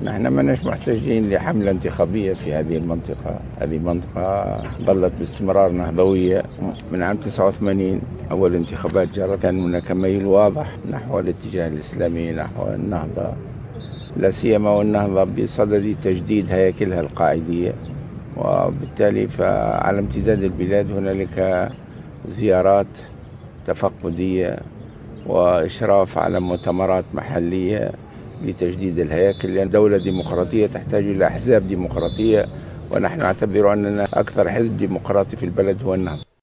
نحن ما نحن محتاجين لحملة انتخابية في هذه المنطقة. هذه منطقة ظلت باستمرار نهضوية من عام 89. أول انتخابات جرت كان هناك ميل واضح نحو الاتجاه الإسلامي، نحو النهضة، لا سيما والنهضة بصدد تجديد هياكلها القاعدية. وبالتالي فعلى امتداد البلاد هنالك زيارات تفقدية وإشراف على مؤتمرات محلية لتجديد الهياكل، لأن دولة ديمقراطية تحتاج إلى أحزاب ديمقراطية، ونحن نعتبر أننا أكثر حزب ديمقراطي في البلد هو النهضة.